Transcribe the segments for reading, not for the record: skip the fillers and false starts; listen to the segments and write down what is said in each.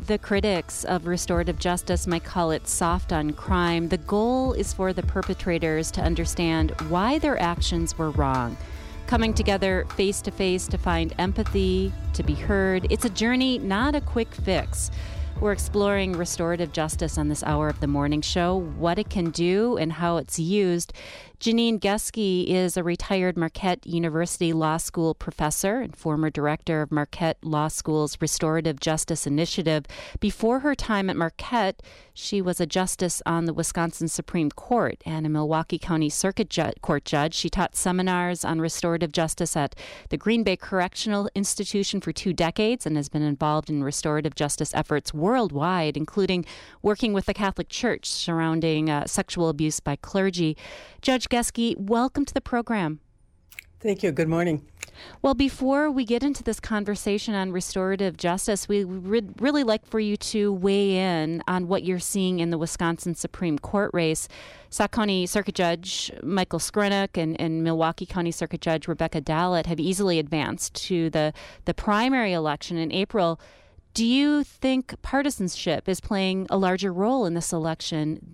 The critics of restorative justice might call it soft on crime. The goal is for the perpetrators to understand why their actions were wrong. Coming together face to face to find empathy, to be heard. It's a journey, not a quick fix. We're exploring restorative justice on this hour of the morning show, what it can do and how it's used. Janine Geske is a retired Marquette University Law School professor and former director of Marquette Law School's Restorative Justice Initiative. Before her time at Marquette, she was a justice on the Wisconsin Supreme Court and a Milwaukee County Circuit Court judge. She taught seminars on restorative justice at the Green Bay Correctional Institution for 2 decades and has been involved in restorative justice efforts worldwide, including working with the Catholic Church surrounding sexual abuse by clergy. Judge Geske, welcome to the program. Thank you. Good morning. Well, before we get into this conversation on restorative justice, we would really like for you to weigh in on what you're seeing in the Wisconsin Supreme Court race. Sauk County Circuit Judge Michael Skrinick and Milwaukee County Circuit Judge Rebecca Dallett have easily advanced to the primary election in April. Do you think partisanship is playing a larger role in this election?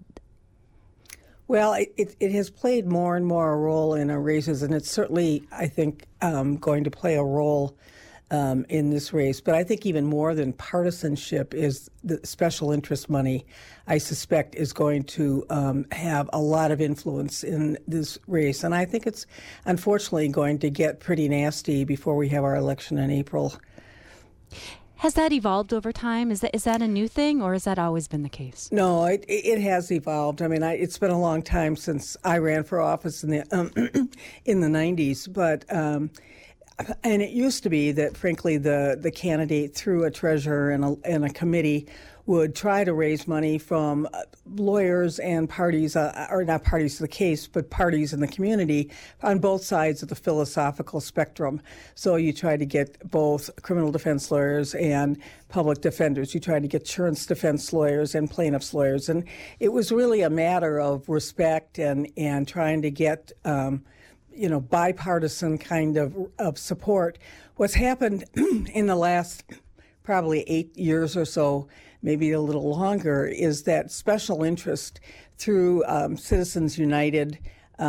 Well, it has played more and more a role in our races, and it's certainly, I think, going to play a role in this race. But I think even more than partisanship is the special interest money, I suspect, is going to have a lot of influence in this race. And I think it's unfortunately going to get pretty nasty before we have our election in April. Has that evolved over time? Is that a new thing, or has that always been the case? No, it has evolved. I mean, it's been a long time since I ran for office in the in the 90s, but and it used to be that, frankly, the candidate through a treasurer and a committee would try to raise money from lawyers and parties, or not parties to the case, but parties in the community on both sides of the philosophical spectrum. So you try to get both criminal defense lawyers and public defenders. You try to get insurance defense lawyers and plaintiffs' lawyers. And it was really a matter of respect and trying to get bipartisan kind of support. What's happened in the last probably 8 years or so, maybe a little longer, is that special interest through Citizens United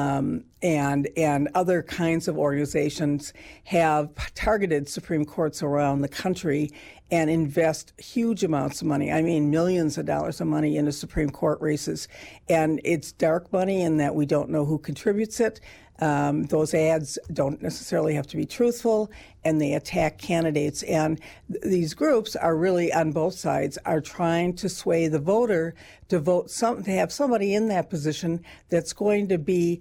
and other kinds of organizations have targeted Supreme Courts around the country and invest huge amounts of money, I mean millions of dollars of money into Supreme Court races. And it's dark money in that we don't know who contributes it. Those ads don't necessarily have to be truthful, and they attack candidates. And these groups are really, on both sides, are trying to sway the voter to vote to have somebody in that position that's going to be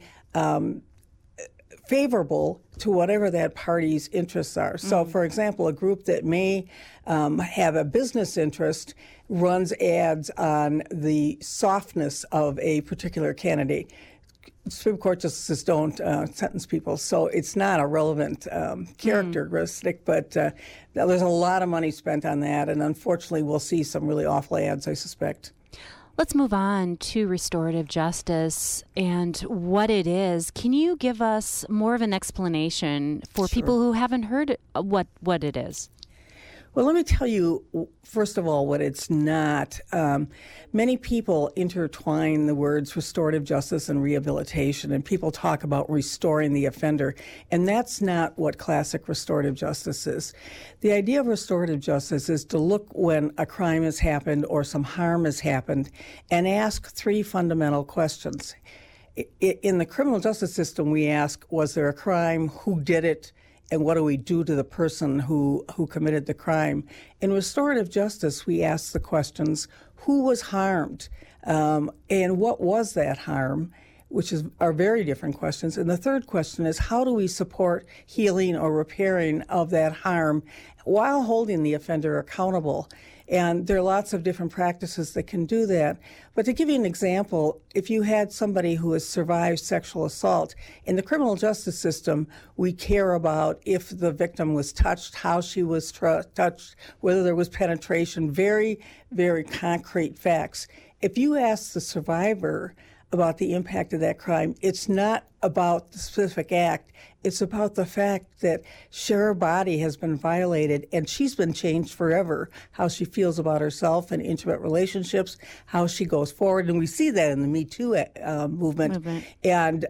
favorable to whatever that party's interests are. So, for example, a group that may have a business interest runs ads on the softness of a particular candidate. Supreme Court justices don't sentence people, so it's not a relevant characteristic, but there's a lot of money spent on that, and unfortunately we'll see some really awful ads, I suspect. Let's move on to restorative justice and what it is. Can you give us more of an explanation for people who haven't heard what it is? Well, let me tell you, first of all, what it's not. Many people intertwine the words restorative justice and rehabilitation, and people talk about restoring the offender, and that's not what classic restorative justice is. The idea of restorative justice is to look when a crime has happened or some harm has happened and ask 3 fundamental questions. In the criminal justice system, we ask, was there a crime? Who did it? And what do we do to the person who committed the crime? In restorative justice, we ask the questions, who was harmed? And what was that harm? Which are very different questions. And the third question is, how do we support healing or repairing of that harm while holding the offender accountable? And there are lots of different practices that can do that. But to give you an example, if you had somebody who has survived sexual assault, in the criminal justice system, we care about if the victim was touched, how she was touched, whether there was penetration, very, very concrete facts. If you ask the survivor about the impact of that crime. It's not about the specific act. It's about the fact that her body has been violated and she's been changed forever, how she feels about herself and intimate relationships, how she goes forward. And we see that in the Me Too movement. And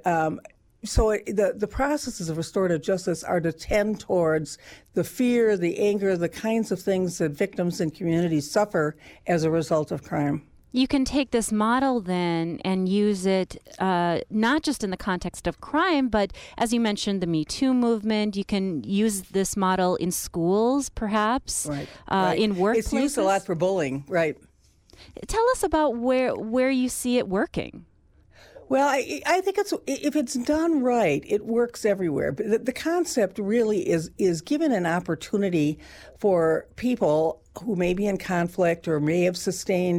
so the processes of restorative justice are to tend towards the fear, the anger, the kinds of things that victims and communities suffer as a result of crime. You can take this model then and use it not just in the context of crime, but as you mentioned, the Me Too movement. You can use this model in schools, perhaps, right. In workplaces. It's used a lot for bullying, right. Tell us about where you see it working. Well, I think if it's done right, it works everywhere. But the concept really is given an opportunity for people who may be in conflict or may have sustained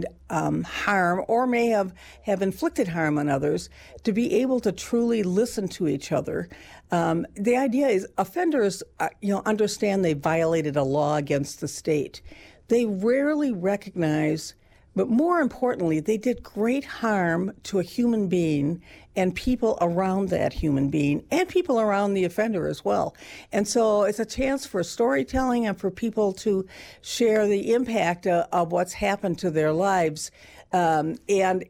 harm or may have inflicted harm on others to be able to truly listen to each other. The idea is offenders, understand they violated a law against the state. They rarely recognize. But more importantly, they did great harm to a human being and people around that human being and people around the offender as well. And so it's a chance for storytelling and for people to share the impact of what's happened to their lives. And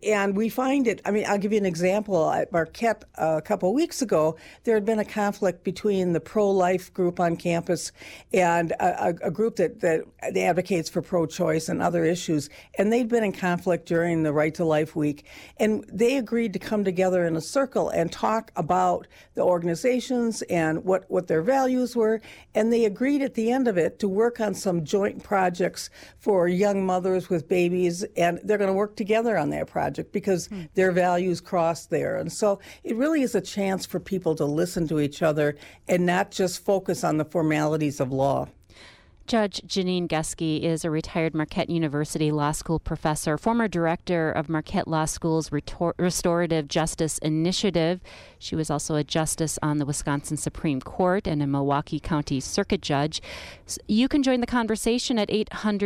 we find it, I'll give you an example. At Marquette a couple of weeks ago, there had been a conflict between the pro-life group on campus and a group that advocates for pro-choice and other issues. And they'd been in conflict during the Right to Life Week. And they agreed to come together in a circle and talk about the organizations and what their values were. And they agreed at the end of it to work on some joint projects for young mothers with babies. And they're going to work together on that project because their values cross there. And so it really is a chance for people to listen to each other and not just focus on the formalities of law. Judge Janine Geske is a retired Marquette University Law School professor, former director of Marquette Law School's Restorative Justice Initiative. She was also a justice on the Wisconsin Supreme Court and a Milwaukee County Circuit Judge. You can join the conversation at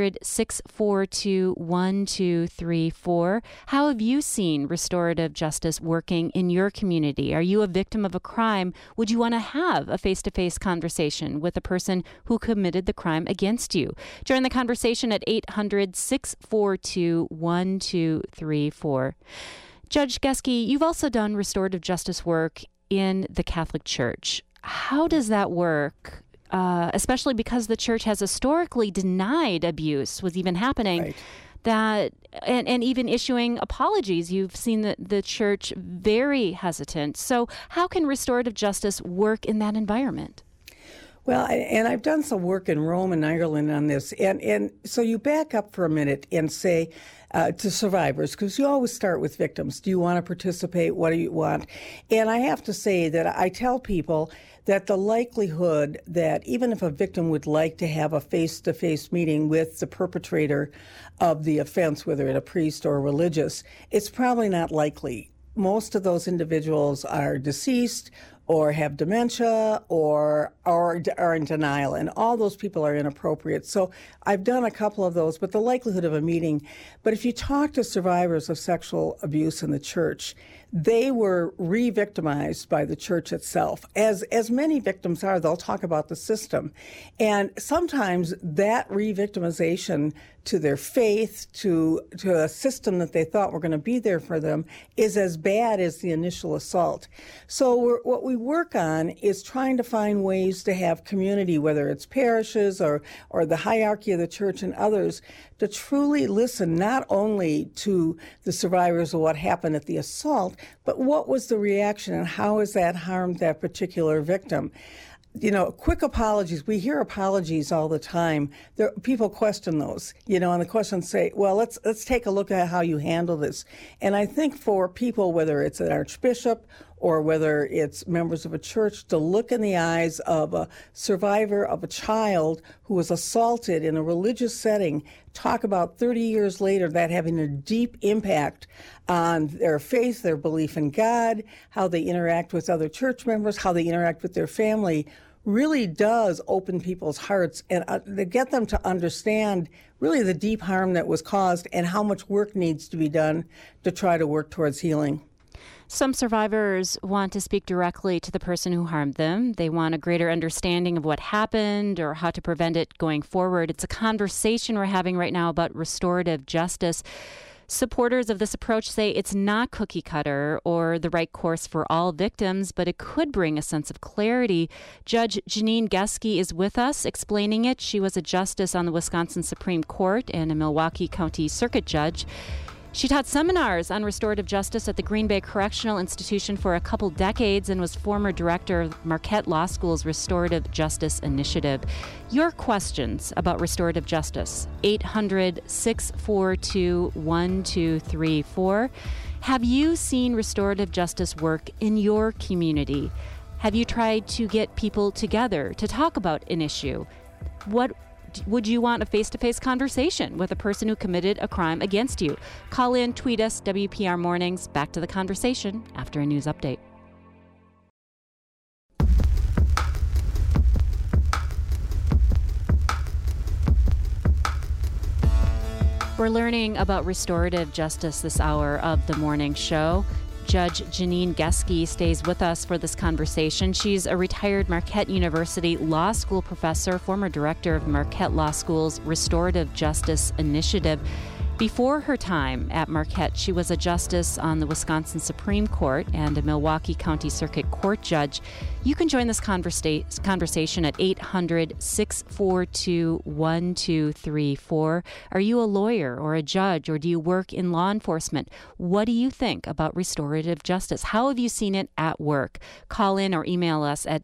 800-642-1234. How have you seen restorative justice working in your community? Are you a victim of a crime? Would you want to have a face-to-face conversation with the person who committed the crime against you? Join the conversation at 800-642-1234. Judge Geske, you've also done restorative justice work in the Catholic Church. How does that work, especially because the Church has historically denied abuse was even happening, right. That and even issuing apologies? You've seen the Church very hesitant. So how can restorative justice work in that environment? Well, and I've done some work in Rome and Ireland on this. And so you back up for a minute and say to survivors, because you always start with victims. Do you want to participate? What do you want? And I have to say that I tell people that the likelihood that even if a victim would like to have a face-to-face meeting with the perpetrator of the offense, whether it's a priest or religious, it's probably not likely. Most of those individuals are deceased or have dementia or are in denial, and all those people are inappropriate. So I've done a couple of those, but the likelihood of a meeting. But if you talk to survivors of sexual abuse in the Church, they were re-victimized by the Church itself. As many victims are, they'll talk about the system. And sometimes that re-victimization to their faith, to a system that they thought were going to be there for them, is as bad as the initial assault. So what we work on is trying to find ways to have community, whether it's parishes or the hierarchy of the Church and others, to truly listen not only to the survivors of what happened at the assault, but what was the reaction and how has that harmed that particular victim. Quick apologies. We hear apologies all the time. People question those, and the questions say, well, let's take a look at how you handle this. And I think for people, whether it's an archbishop or whether it's members of a church, to look in the eyes of a survivor of a child who was assaulted in a religious setting, talk about 30 years later that having a deep impact on their faith, their belief in God, how they interact with other church members, how they interact with their family, really does open people's hearts and to get them to understand really the deep harm that was caused and how much work needs to be done to try to work towards healing. Some survivors want to speak directly to the person who harmed them. They want a greater understanding of what happened or how to prevent it going forward. It's a conversation we're having right now about restorative justice. Supporters of this approach say it's not cookie cutter or the right course for all victims, but it could bring a sense of clarity. Judge Janine Geske is with us explaining it. She was a justice on the Wisconsin Supreme Court and a Milwaukee County Circuit Judge. She taught seminars on restorative justice at the Green Bay Correctional Institution for a couple decades and was former director of Marquette Law School's Restorative Justice Initiative. Your questions about restorative justice, 800-642-1234. Have you seen restorative justice work in your community? Have you tried to get people together to talk about an issue? Would you want a face-to-face conversation with a person who committed a crime against you? Call in, tweet us, WPR Mornings. Back to the conversation after a news update. We're learning about restorative justice this hour of the morning show. Judge Janine Geske stays with us for this conversation. She's a retired Marquette University Law School professor, former director of Marquette Law School's Restorative Justice Initiative. Before her time at Marquette, she was a justice on the Wisconsin Supreme Court and a Milwaukee County Circuit Court judge. You can join this conversation at 800-642-1234. Are you a lawyer or a judge, or do you work in law enforcement? What do you think about restorative justice? How have you seen it at work? Call in or email us at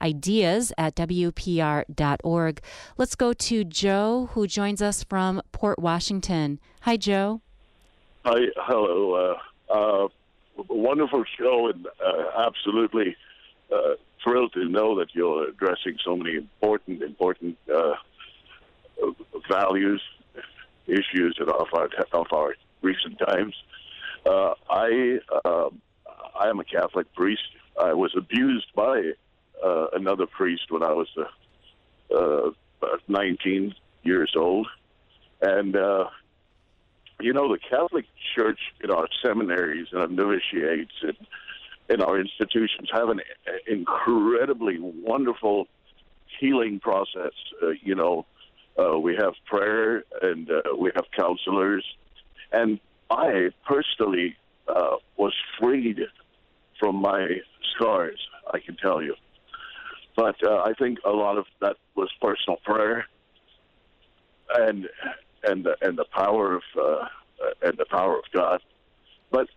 ideas@wpr.org. Let's go to Joe, who joins us from Port Washington. Hi, Joe. Hi, hello. Wonderful show, and absolutely thrilled to know that you're addressing so many important values, issues of our recent times. I am a Catholic priest. I was abused by another priest when I was 19 years old. And, the Catholic Church in our seminaries and our novitiates and in our institutions have an incredibly wonderful healing process. We have prayer and we have counselors. And I personally was freed from my scars, I can tell you. But I think a lot of that was personal prayer and the power of God. But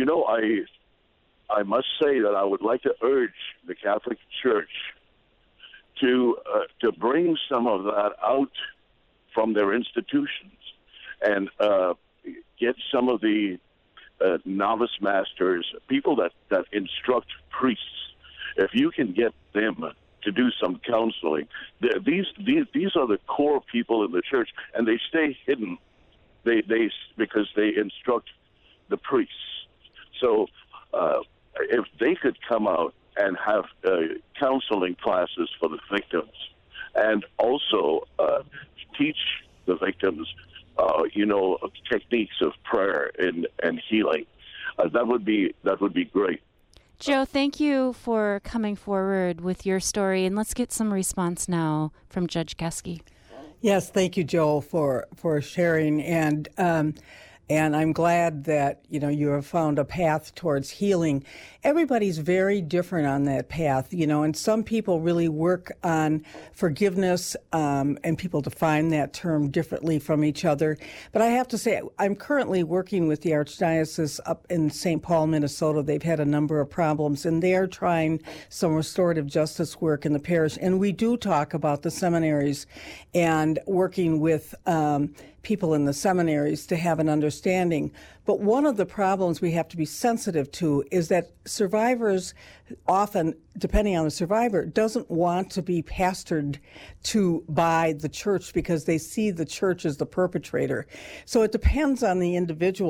I must say that I would like to urge the Catholic Church to bring some of that out from their institutions and get some of the novice masters, people that instruct priests. If you can get them to do some counseling, these are the core people in the church, and they stay hidden. They because they instruct the priests. So if they could come out and have counseling classes for the victims, and also teach the victims, techniques of prayer and healing, that would be great. Joe, thank you for coming forward with your story, and let's get some response now from Judge Geske. Yes, thank you, Joe, for sharing, and I'm glad that you have found a path towards healing. Everybody's very different on that path, and some people really work on forgiveness, and people define that term differently from each other. But I have to say, I'm currently working with the Archdiocese up in St. Paul, Minnesota. They've had a number of problems, and they're trying some restorative justice work in the parish. And we do talk about the seminaries and working with people in the seminaries to have an understanding. But one of the problems we have to be sensitive to is that survivors often, depending on the survivor, doesn't want to be pastored to by the church because they see the church as the perpetrator. So it depends on the individual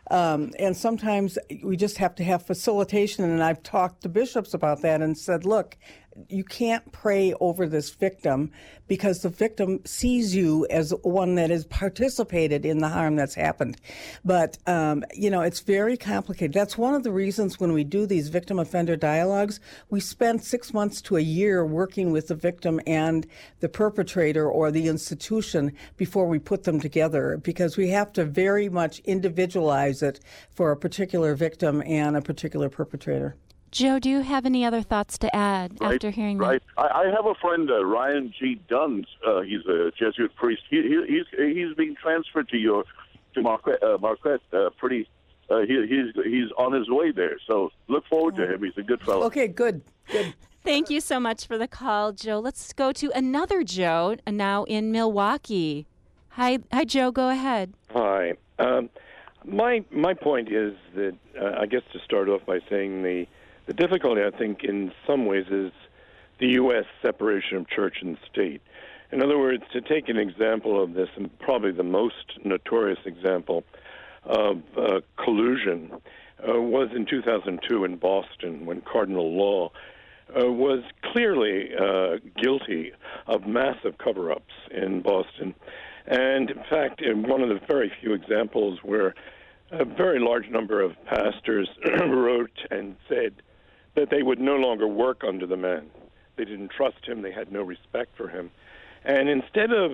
And sometimes we just have to have facilitation. And I've talked to bishops about that and said, look, you can't pray over this victim because the victim sees you as one that has participated in the harm that's happened. But, it's very complicated. That's one of the reasons when we do these victim offender dialogues, we spend 6 months to a year working with the victim and the perpetrator or the institution before we put them together, because we have to very much individualize it for a particular victim and a particular perpetrator. Joe, do you have any other thoughts to add after hearing that? Right. I have a friend, Ryan G. Duns. He's a Jesuit priest. He's being transferred to Marquette. He's on his way there. So look forward to him. He's a good fellow. Okay, good. Thank you so much for the call, Joe. Let's go to another Joe now in Milwaukee. Hi, Joe. Go ahead. Hi. My point is that I guess to start off by saying the difficulty, I think, in some ways is the U.S. separation of church and state. In other words, to take an example of this, and probably the most notorious example of collusion, was in 2002 in Boston when Cardinal Law was clearly guilty of massive cover-ups in Boston. And, in fact, in one of the very few examples where a very large number of pastors wrote and said that they would no longer work under the man. They didn't trust him. They had no respect for him. And instead of,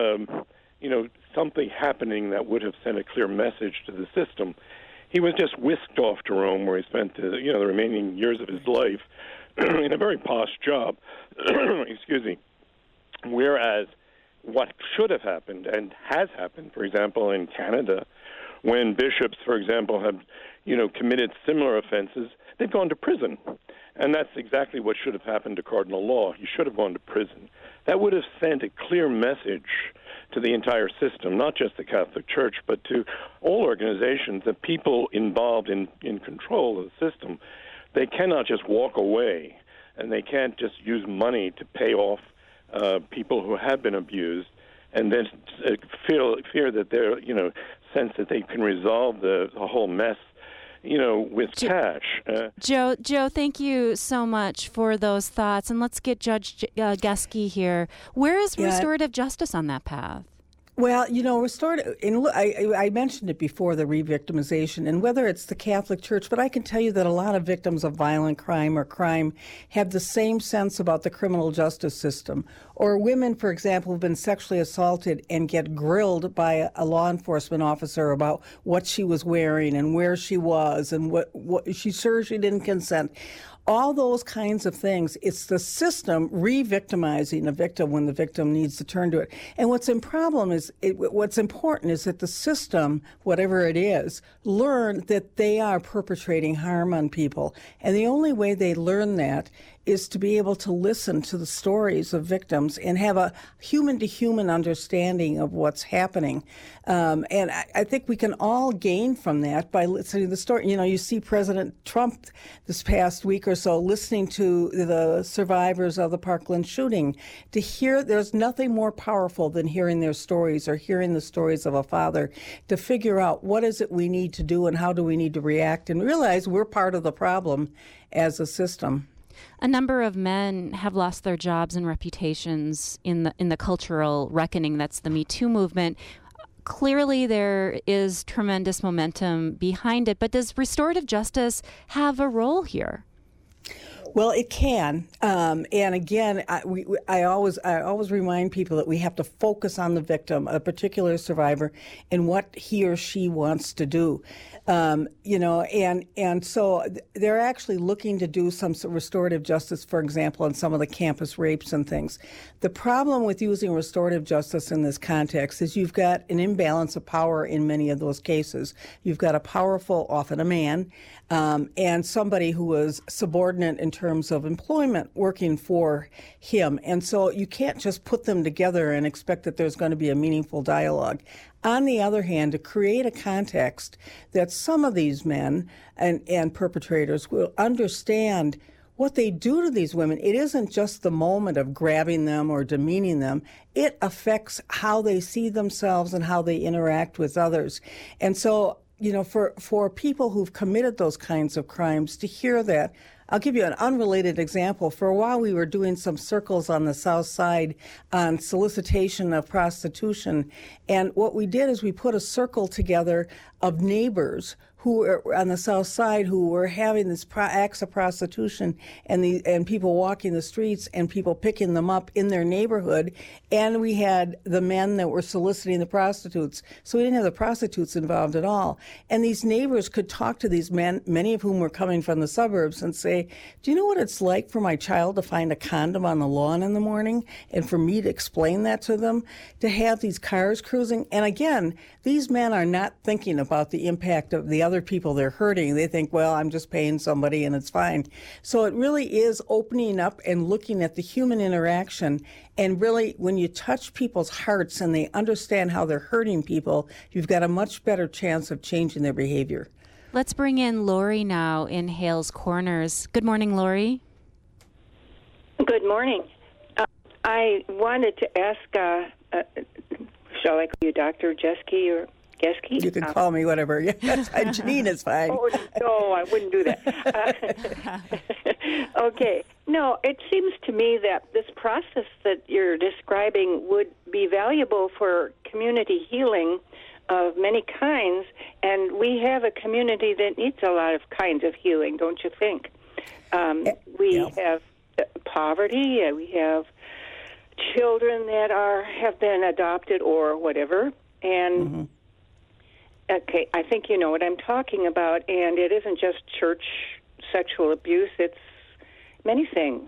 something happening that would have sent a clear message to the system, he was just whisked off to Rome, where he spent the remaining years of his life in a very posh job. Excuse me. Whereas what should have happened and has happened, for example, in Canada, when bishops, for example, have, committed similar offenses, they've gone to prison. And that's exactly what should have happened to Cardinal Law. He should have gone to prison. That would have sent a clear message to the entire system, not just the Catholic Church, but to all organizations, that people involved in control of the system, they cannot just walk away, and they can't just use money to pay off people who have been abused, and then fear that they're, sense that they can resolve the whole mess, with cash. Joe, thank you so much for those thoughts. And let's get Judge Geske here. Where is restorative justice on that path? Well, restorative, and I mentioned it before, the re-victimization, and whether it's the Catholic Church, but I can tell you that a lot of victims of violent crime or crime have the same sense about the criminal justice system. Or women, for example, have been sexually assaulted and get grilled by a law enforcement officer about what she was wearing and where she was and what she's sure she didn't consent. All those kinds of things. It's the system re-victimizing a victim when the victim needs to turn to it. And what's important is that the system, whatever it is, learn that they are perpetrating harm on people. And the only way they learn that is to be able to listen to the stories of victims and have a human-to-human understanding of what's happening. And I think we can all gain from that by listening to the story. You see President Trump this past week or so listening to the survivors of the Parkland shooting. To hear, there's nothing more powerful than hearing their stories or hearing the stories of a father, to figure out what is it we need to do and how do we need to react, and realize we're part of the problem as a system. A number of men have lost their jobs and reputations in the cultural reckoning that's the Me Too movement. Clearly, there is tremendous momentum behind it, but does restorative justice have a role here? Well, it can, and again, I always remind people that we have to focus on the victim, a particular survivor, and what he or she wants to do. And so they're actually looking to do some restorative justice, for example, on some of the campus rapes and things. The problem with using restorative justice in this context is you've got an imbalance of power in many of those cases. You've got a powerful, often a man, and somebody who was subordinate in terms of employment working for him. And so you can't just put them together and expect that there's going to be a meaningful dialogue. On the other hand, to create a context that some of these men and perpetrators will understand what they do to these women. It isn't just the moment of grabbing them or demeaning them. It affects how they see themselves and how they interact with others. And so for people who've committed those kinds of crimes to hear that. I'll give you an unrelated example. For a while, we were doing some circles on the South Side on solicitation of prostitution. And what we did is we put a circle together of neighbors who were on the South Side who were having this acts of prostitution and people walking the streets and people picking them up in their neighborhood. And we had the men that were soliciting the prostitutes. So we didn't have the prostitutes involved at all. And these neighbors could talk to these men, many of whom were coming from the suburbs, and say, do you know what it's like for my child to find a condom on the lawn in the morning? And for me to explain that to them, to have these cars cruising. And again, these men are not thinking about the impact of the other people they're hurting. They think, well, I'm just paying somebody and it's fine. So it really is opening up and looking at the human interaction. And really, when you touch people's hearts and they understand how they're hurting people, you've got a much better chance of changing their behavior. Let's bring in Lori now in Hales Corners. Good morning, Lori. Good morning. I wanted to ask, shall I call you Dr. Jeske or Geske? You can call me whatever. Yeah, that's fine. Janine is fine. Oh, no, I wouldn't do that. Okay. No, it seems to me that this process that you're describing would be valuable for community healing of many kinds, and we have a community that needs a lot of kinds of healing, don't you think? We have poverty, we have children that have been adopted or whatever, and okay, I think you know what I'm talking about, and it isn't just church sexual abuse, it's many things.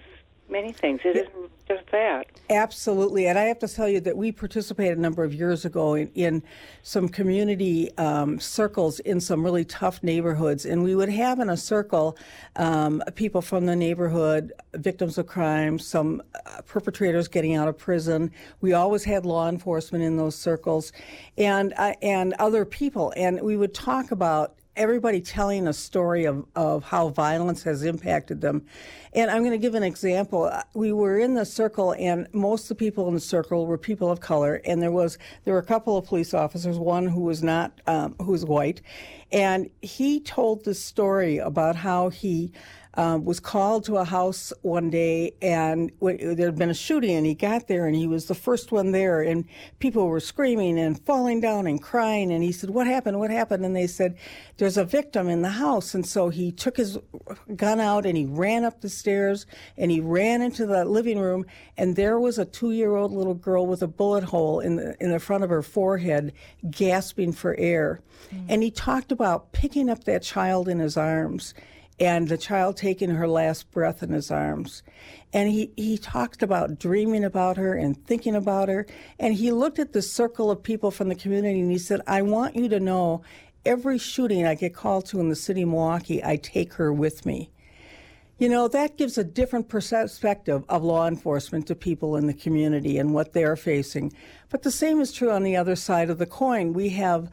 It isn't just that. Absolutely. And I have to tell you that we participated a number of years ago in some community circles in some really tough neighborhoods. And we would have in a circle people from the neighborhood, victims of crime, some perpetrators getting out of prison. We always had law enforcement in those circles and other people. And we would talk about everybody telling a story of how violence has impacted them. And I'm going to give an example. We were in the circle, and most of the people in the circle were people of color, and there were a couple of police officers, one who was not, who was white, and he told this story about how he was called to a house one day, and there had been a shooting, and he got there, and he was the first one there, and people were screaming and falling down and crying, and he said, what happened? And they said, there's a victim in the house. And so he took his gun out, and he ran up the stairs, and he ran into the living room, and there was a 2-year-old little girl with a bullet hole in the front of her forehead, gasping for air. And he talked about picking up that child in his arms, and the child taking her last breath in his arms. And he talked about dreaming about her and thinking about her. And he looked at the circle of people from the community and he said, I want you to know every shooting I get called to in the city of Milwaukee, I take her with me. You know, that gives a different perspective of law enforcement to people in the community and what they're facing. But the same is true on the other side of the coin. We have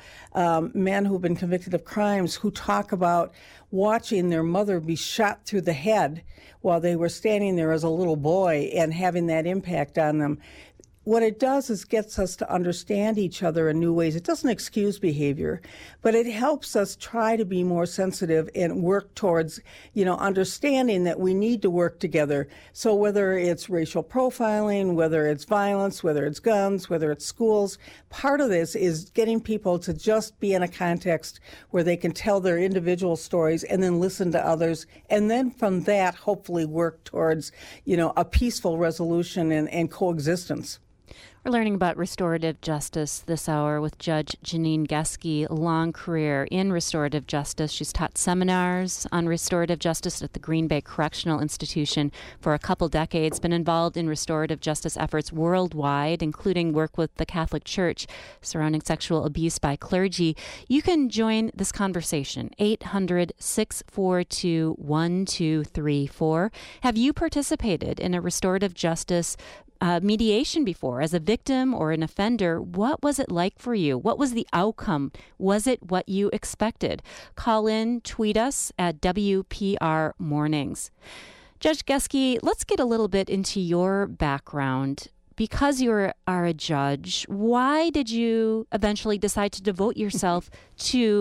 men who've been convicted of crimes who talk about watching their mother be shot through the head while they were standing there as a little boy and having that impact on them. What it does is gets us to understand each other in new ways. It doesn't excuse behavior, but it helps us try to be more sensitive and work towards, understanding that we need to work together. So whether it's racial profiling, whether it's violence, whether it's guns, whether it's schools, part of this is getting people to just be in a context where they can tell their individual stories and then listen to others. And then from that, hopefully work towards, a peaceful resolution and coexistence. We're learning about restorative justice this hour with Judge Janine Geske, a long career in restorative justice. She's taught seminars on restorative justice at the Green Bay Correctional Institution for a couple decades, been involved in restorative justice efforts worldwide, including work with the Catholic Church surrounding sexual abuse by clergy. You can join this conversation, 800-642-1234. Have you participated in a restorative justice mediation before as a victim or an offender? What was it like for you? What was the outcome? Was it what you expected? Call in, tweet us at WPR Mornings. Judge Geske, let's get a little bit into your background. Because you are a judge, why did you eventually decide to devote yourself to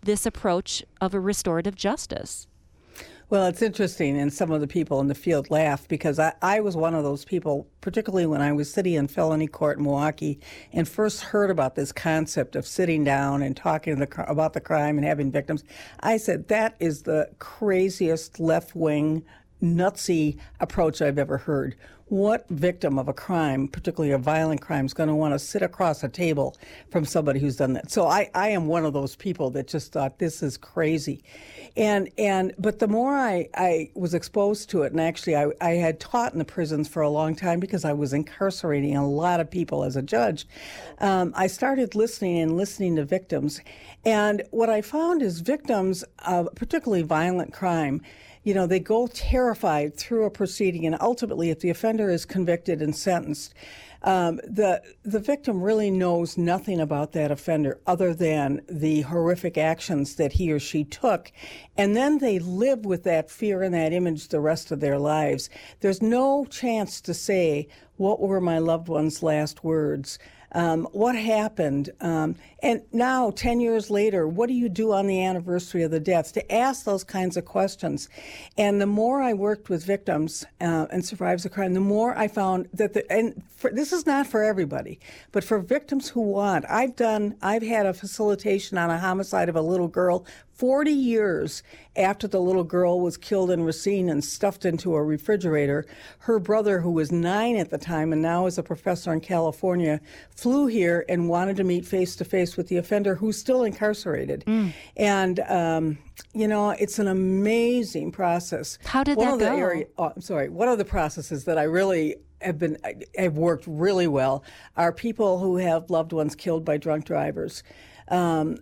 this approach of a restorative justice? Well, it's interesting, and some of the people in the field laugh because I was one of those people, particularly when I was sitting in felony court in Milwaukee and first heard about this concept of sitting down and talking about the crime and having victims. I said, that is the craziest left-wing, nutsy approach I've ever heard. What victim of a crime, particularly a violent crime, is going to want to sit across a table from somebody who's done that? So I am one of those people that just thought this is crazy. But the more I was exposed to it, and actually I had taught in the prisons for a long time because I was incarcerating a lot of people as a judge, I started listening to victims. And what I found is victims of particularly violent crime, you know, they go terrified through a proceeding, and ultimately, if the offender is convicted and sentenced, the victim really knows nothing about that offender other than the horrific actions that he or she took, and then they live with that fear and that image the rest of their lives. There's no chance to say, what were my loved one's last words? What happened? And now, 10 years later, what do you do on the anniversary of the deaths? To ask those kinds of questions. And the more I worked with victims and survivors of crime, the more I found that, this is not for everybody, but for victims who want. I've had a facilitation on a homicide of a little girl 40 years after the little girl was killed in Racine and stuffed into a refrigerator. Her brother, who was 9 at the time and now is a professor in California, flew here and wanted to meet face-to-face with the offender, who's still incarcerated. And, you know, it's an amazing process. How did that go? One of the processes that I really have worked really well are people who have loved ones killed by drunk drivers. And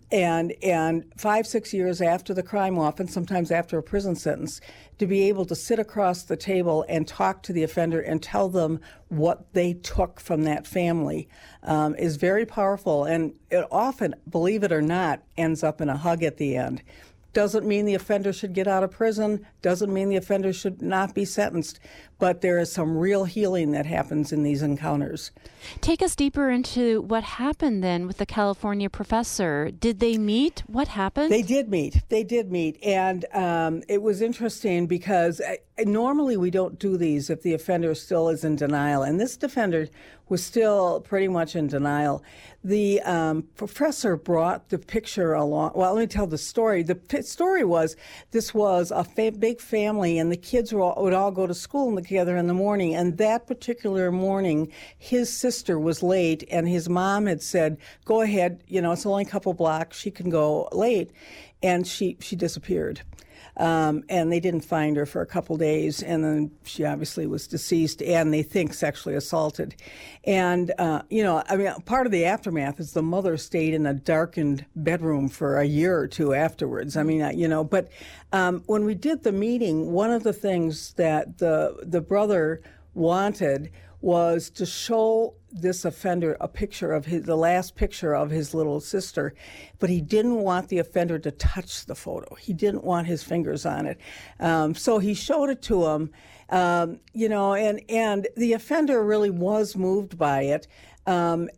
5-6 years after the crime, often sometimes after a prison sentence, to be able to sit across the table and talk to the offender and tell them what they took from that family is very powerful. And it often, believe it or not, ends up in a hug at the end. Doesn't mean the offender should get out of prison, doesn't mean the offender should not be sentenced, but there is some real healing that happens in these encounters. Take us deeper into what happened then with the California professor. Did they meet? What happened? They did meet. And it was interesting because normally we don't do these if the offender still is in denial. And this defender was still pretty much in denial. The professor brought the picture along. Well, let me tell the story. The story was this was a big family, and the kids would all go to school together in the morning. And that particular morning, his sister was late, and his mom had said, go ahead, you know, it's only a couple blocks, she can go late. And she disappeared. And they didn't find her for a couple days, and then she obviously was deceased, and they think sexually assaulted. And, you know, I mean, part of the aftermath is the mother stayed in a darkened bedroom for a year or two afterwards. I mean, you know, but when we did the meeting, one of the things that the brother wanted was to show this offender a picture of the last picture of his little sister, but he didn't want the offender to touch the photo. He didn't want his fingers on it. So he showed it to him, you know, and the offender really was moved by it. And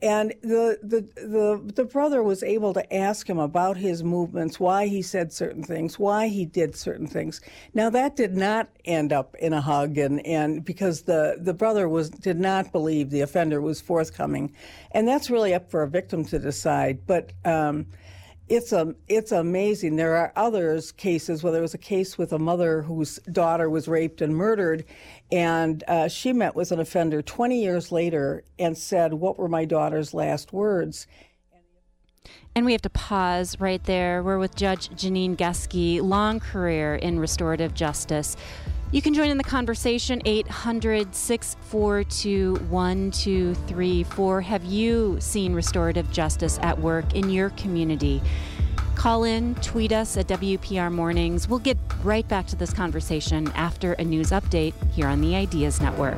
the brother was able to ask him about his movements, why he said certain things, why he did certain things. Now, that did not end up in a hug, and because the brother did not believe the offender was forthcoming. And that's really up for a victim to decide. But it's amazing. There are others cases where there was a case with a mother whose daughter was raped and murdered, and she met with an offender 20 years later and said, what were my daughter's last words? And we have to pause right there. We're with Judge Janine Geske, long career in restorative justice. You can join in the conversation, 800-642-1234. Have you seen restorative justice at work in your community? Call in, tweet us at WPR Mornings. We'll get right back to this conversation after a news update here on the Ideas Network.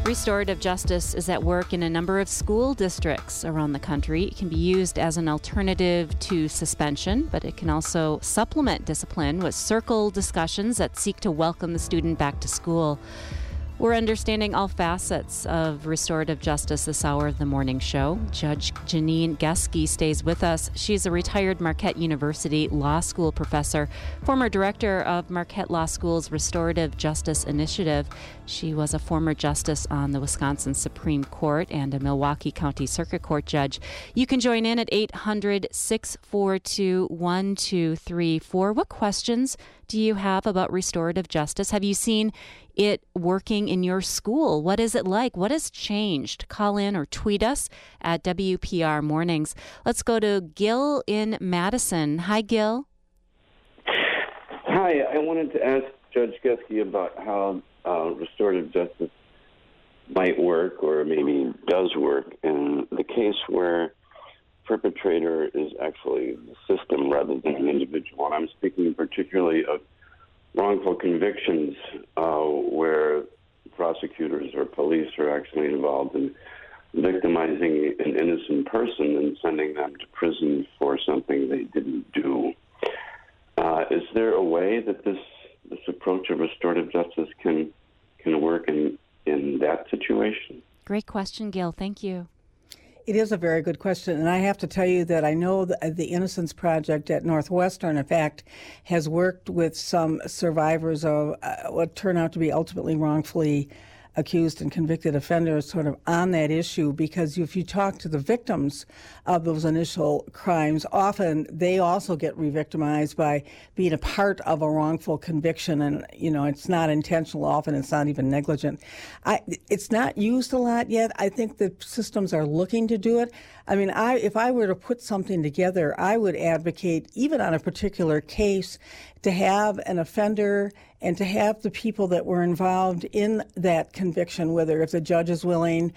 Restorative justice is at work in a number of school districts around the country. It can be used as an alternative to suspension, but it can also supplement discipline with circle discussions that seek to welcome the student back to school. We're understanding all facets of restorative justice this hour of the morning show. Judge Janine Geske stays with us. She's a retired Marquette University Law School professor, former director of Marquette Law School's Restorative Justice Initiative. She was a former justice on the Wisconsin Supreme Court and a Milwaukee County Circuit Court judge. You can join in at 800-642-1234. What questions do you have about restorative justice? Have you seen it working in your school? What is it like? What has changed? Call in or tweet us at WPR Mornings. Let's go to Gil in Madison. Hi, Gil. Hi, I wanted to ask Judge Geske about how restorative justice might work, or maybe does work, in the case where perpetrator is actually the system rather than an individual. And I'm speaking particularly of wrongful convictions where prosecutors or police are actually involved in victimizing an innocent person and sending them to prison for something they didn't do. Is there a way that this approach of restorative justice can work in that situation? Great question, Gil. Thank you. It is a very good question, and I have to tell you that I know the Innocence Project at Northwestern, in fact, has worked with some survivors of what turned out to be ultimately wrongfully accused and convicted offenders sort of on that issue, because if you talk to the victims of those initial crimes, often they also get re-victimized by being a part of a wrongful conviction, and it's not intentional. Often it's not even negligent. It's not used a lot yet. I think the systems are looking to do it. I mean, if I were to put something together, I would advocate, even on a particular case, to have an offender and to have the people that were involved in that conviction, whether if the judge is willing,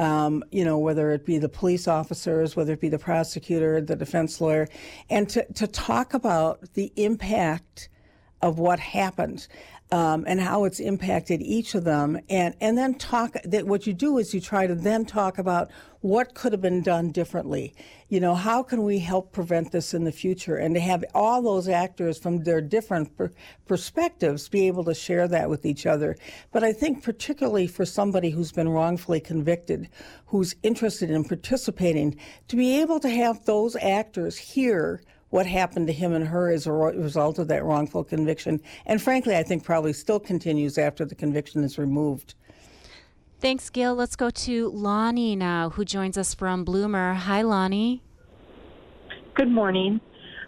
whether it be the police officers, whether it be the prosecutor, the defense lawyer, and to talk about the impact of what happened. And how it's impacted each of them, and then what you do is you try to then talk about what could have been done differently. How can we help prevent this in the future? And to have all those actors from their different perspectives be able to share that with each other. But I think particularly for somebody who's been wrongfully convicted, who's interested in participating, to be able to have those actors hear what happened to him and her as a result of that wrongful conviction. And frankly, I think probably still continues after the conviction is removed. Thanks, Gil. Let's go to Lonnie now, who joins us from Bloomer. Hi, Lonnie. Good morning.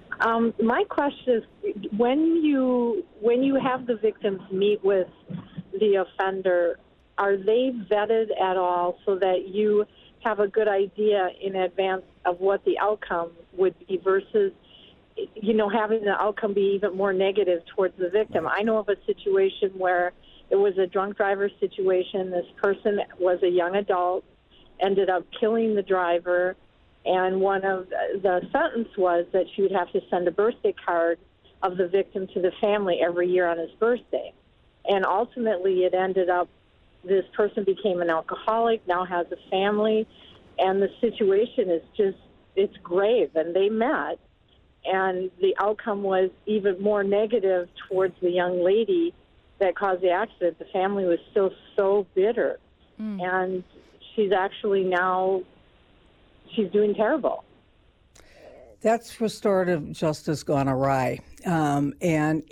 My question is, when you have the victims meet with the offender, are they vetted at all so that you have a good idea in advance of what the outcome would be versus having the outcome be even more negative towards the victim? I know of a situation where it was a drunk driver situation. This person was a young adult, ended up killing the driver, and one of the sentence was that she would have to send a birthday card of the victim to the family every year on his birthday. And ultimately it ended up, this person became an alcoholic, now has a family, and the situation is it's grave. And they met, and the outcome was even more negative towards the young lady that caused the accident. The family was still so bitter. And she's actually now, she's doing terrible. That's restorative justice gone awry. And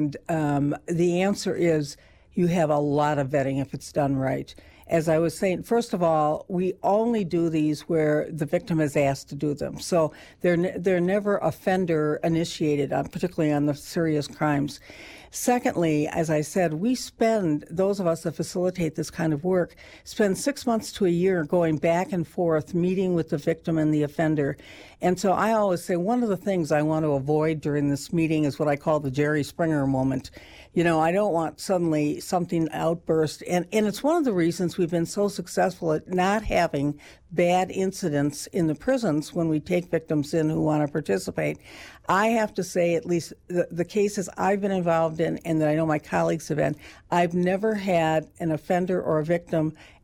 the answer is you have a lot of vetting if it's done right. As I was saying, first of all, we only do these where the victim is asked to do them. So they're never offender initiated, particularly on the serious crimes. Secondly, as I said, those of us that facilitate this kind of work, spend 6 months to a year going back and forth, meeting with the victim and the offender. And so I always say one of the things I want to avoid during this meeting is what I call the Jerry Springer moment. I don't want suddenly something outburst. And it's one of the reasons we've been so successful at not having bad incidents in the prisons when we take victims in who want to participate. I have to say, at least the cases I've been involved in and that I know my colleagues have been, I've never had an offender or a victim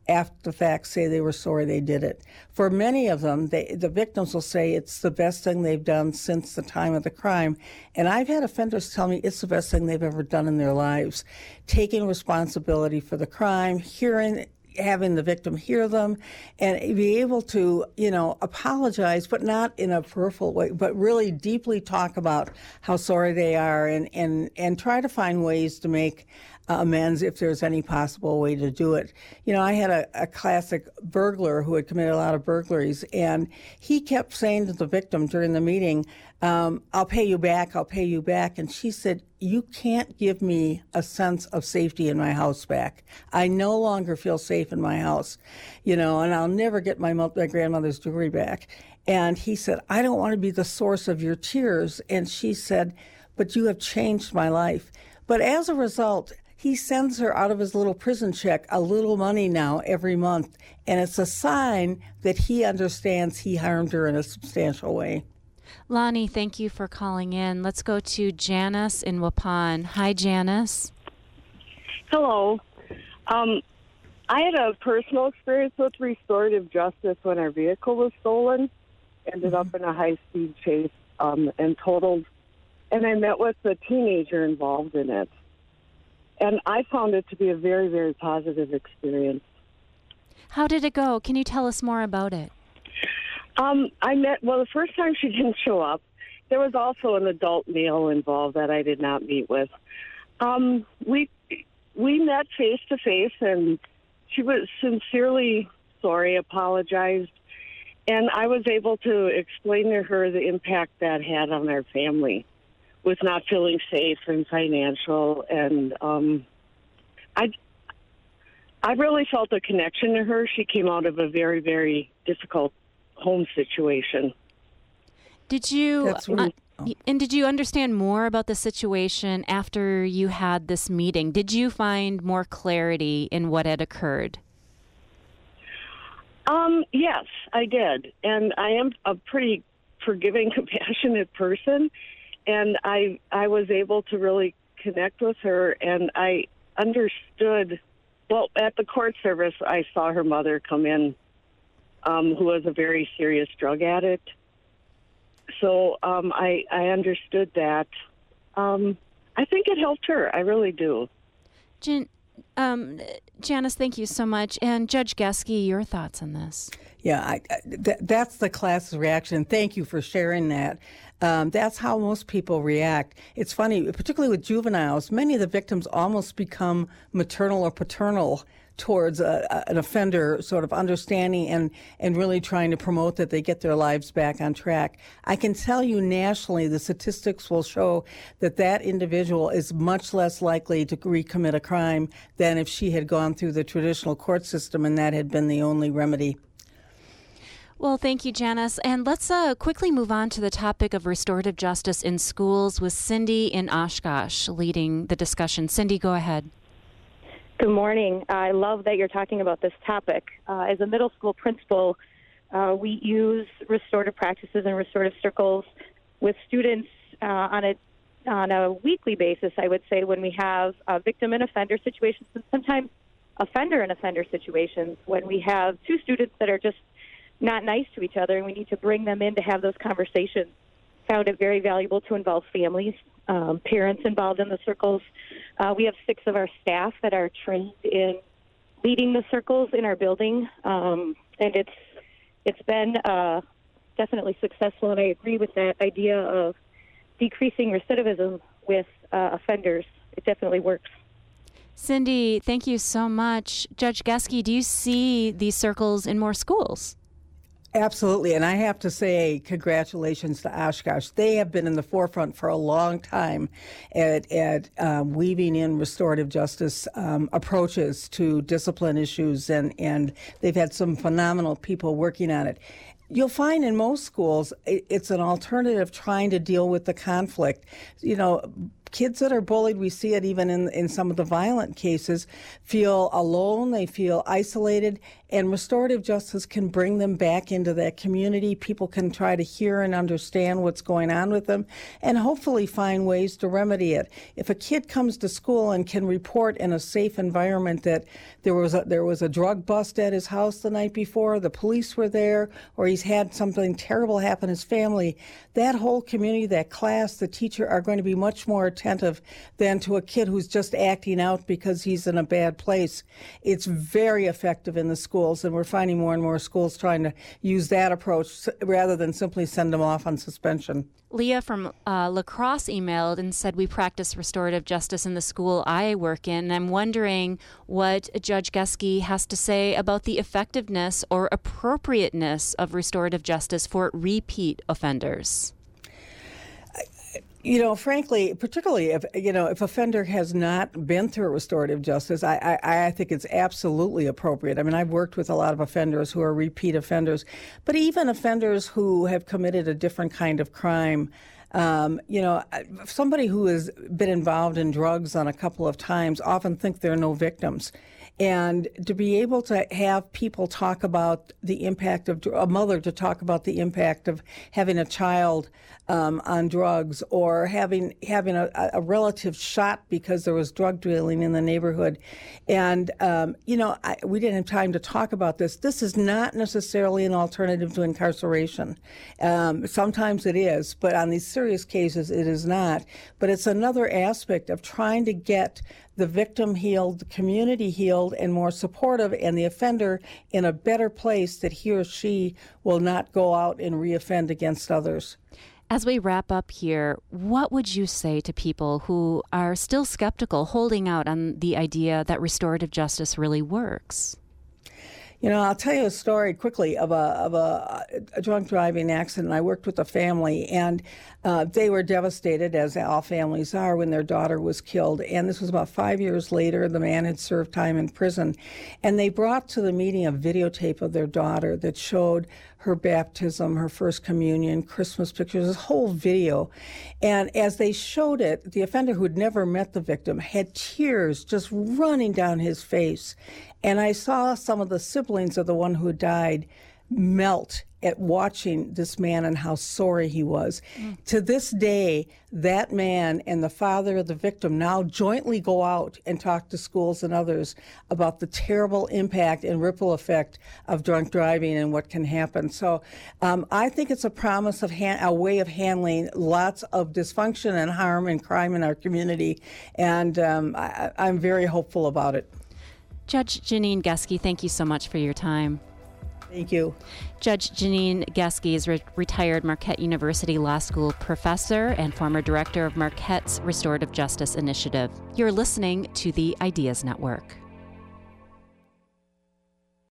after the fact say they were sorry they did it. For many of them, the victims will say it's the best thing they've done since the time of the crime. And I've had offenders tell me it's the best thing they've ever done in their lives. Taking responsibility for the crime, having the victim hear them, and be able to, apologize, but not in a peripheral way, but really deeply talk about how sorry they are and try to find ways to make amends if there's any possible way to do it. I had a classic burglar who had committed a lot of burglaries, and he kept saying to the victim during the meeting, I'll pay you back, I'll pay you back. And she said, you can't give me a sense of safety in my house back. I no longer feel safe in my house, and I'll never get my grandmother's jewelry back. And he said, I don't want to be the source of your tears. And she said, but you have changed my life. But as a result, he sends her out of his little prison check a little money now every month. And it's a sign that he understands he harmed her in a substantial way. Lonnie, thank you for calling in. Let's go to Janice in Waupun. Hi, Janice. Hello. I had a personal experience with restorative justice when our vehicle was stolen. Ended up in a high-speed chase and totaled. And I met with a teenager involved in it. And I found it to be a very, very positive experience. How did it go? Can you tell us more about it? The first time she didn't show up, there was also an adult male involved that I did not meet with. We met face to face, and she was sincerely sorry, apologized, and I was able to explain to her the impact that had on our family with not feeling safe and financial, and I really felt a connection to her. She came out of a very, very difficult home situation. Did you did you understand more about the situation after you had this meeting? Did you find more clarity in what had occurred? Yes, I did. And I am a pretty forgiving, compassionate person. And I was able to really connect with her, and I understood. Well, at the court service, I saw her mother come in, who was a very serious drug addict. So I understood that. I think it helped her. I really do. Janice, thank you so much. And Judge Geske, your thoughts on this? Yeah, that's the class's reaction. Thank you for sharing that. That's how most people react. It's funny, particularly with juveniles, many of the victims almost become maternal or paternal towards an offender, sort of understanding and really trying to promote that they get their lives back on track. I can tell you nationally, the statistics will show that individual is much less likely to recommit a crime than if she had gone through the traditional court system and that had been the only remedy. Well, thank you, Janice. And let's quickly move on to the topic of restorative justice in schools with Cindy in Oshkosh leading the discussion. Cindy, go ahead. Good morning. I love that you're talking about this topic. As a middle school principal, we use restorative practices and restorative circles with students on a weekly basis, I would say, when we have victim and offender situations, and sometimes offender and offender situations, when we have two students that are just not nice to each other and we need to bring them in to have those conversations. Found it very valuable to involve families, parents involved in the circles. We have 6 of our staff that are trained in leading the circles in our building, and it's been definitely successful, and I agree with that idea of decreasing recidivism with offenders. It definitely works. Cindy, thank you so much. Judge Geske, do you see these circles in more schools? Absolutely, and I have to say congratulations to Oshkosh. They have been in the forefront for a long time at weaving in restorative justice approaches to discipline issues, and they've had some phenomenal people working on it. You'll find in most schools it's an alternative trying to deal with the conflict. kids that are bullied, we see it even in some of the violent cases, feel alone, they feel isolated, and restorative justice can bring them back into that community. People can try to hear and understand what's going on with them and hopefully find ways to remedy it. If a kid comes to school and can report in a safe environment that there was a drug bust at his house the night before, the police were there, or he's had something terrible happen to his family, that whole community, that class, the teacher are going to be much more attentive than to a kid who's just acting out because he's in a bad place. It's very effective in the schools, and we're finding more and more schools trying to use that approach rather than simply send them off on suspension. Leah from La Crosse emailed and said, we practice restorative justice in the school I work in. And I'm wondering what Judge Geske has to say about the effectiveness or appropriateness of restorative justice for repeat offenders. Frankly, particularly if offender has not been through restorative justice, I think it's absolutely appropriate. I mean, I've worked with a lot of offenders who are repeat offenders, but even offenders who have committed a different kind of crime. Somebody who has been involved in drugs on a couple of times often think there are no victims. And to be able to have people talk about the impact of a mother to talk about the impact of having a child on drugs, or having a relative shot because there was drug dealing in the neighborhood. And, we didn't have time to talk about this. This is not necessarily an alternative to incarceration. Sometimes it is, but on these serious cases, it is not. But it's another aspect of trying to get the victim healed, the community healed, and more supportive, and the offender in a better place that he or she will not go out and reoffend against others. As we wrap up here, what would you say to people who are still skeptical, holding out on the idea that restorative justice really works? I'll tell you a story quickly of a drunk driving accident. I worked with a family, and they were devastated, as all families are, when their daughter was killed. And this was about 5 years later. The man had served time in prison. And they brought to the meeting a videotape of their daughter that showed her baptism, her first communion, Christmas pictures, this whole video. And as they showed it, the offender, who had never met the victim, had tears just running down his face. And I saw some of the siblings of the one who died melt at watching this man and how sorry he was. To this day, that man and the father of the victim now jointly go out and talk to schools and others about the terrible impact and ripple effect of drunk driving and what can happen. So I think it's a promise of a way of handling lots of dysfunction and harm and crime in our community, and I'm very hopeful about it. Judge Janine Geske, thank you so much for your time. Thank you. Judge Janine Geske is retired Marquette University Law School professor and former director of Marquette's Restorative Justice Initiative. You're listening to the Ideas Network.